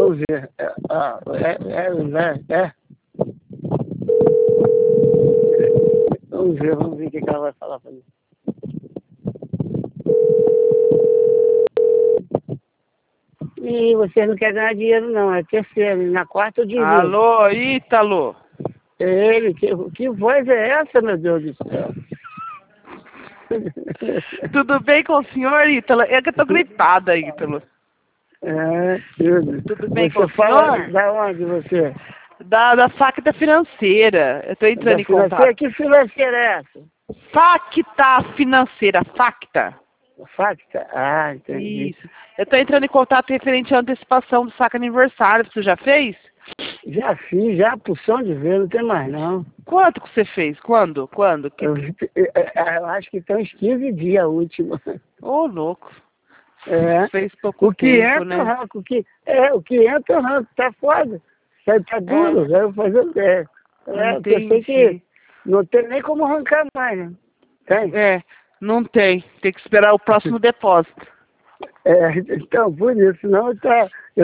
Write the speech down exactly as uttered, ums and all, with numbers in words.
Vamos ver. É, ah, é, é, é, é. Vamos ver, vamos ver o que que ela vai falar pra mim. E você não quer ganhar dinheiro não, é terceiro, na quarta eu divido. Alô, Ítalo. É ele, que, que voz é essa, meu Deus do céu? Tudo bem com o senhor, Ítalo? É que eu tô gripada, Ítalo. É, tudo. Tudo bem Você com o fala senhor? da onde você? Da, da Facta Financeira. Eu tô entrando Da em financeira? contato. Que financeira é essa? Facta Financeira, Facta. Facta? Ah, entendi. Isso. Eu tô entrando em contato referente à antecipação do saque aniversário. Você já fez? Já fiz, já porção de ver, não tem mais não. Quanto que você fez? Quando? Quando? Que... Eu, eu, eu acho que tem uns quinze dias a última. Ô, louco. É. Fez pouco O que tempo, entra, eu né? arranco. O que, é, o que entra, eu arranco. Tá foda. Tá, tá duro. É. Eu vou fazer o quê? É, eu pensei que Entendi. não tem nem como arrancar mais, né? Tem? É, não tem. Tem que esperar o próximo depósito. É, então, por isso, senão tá,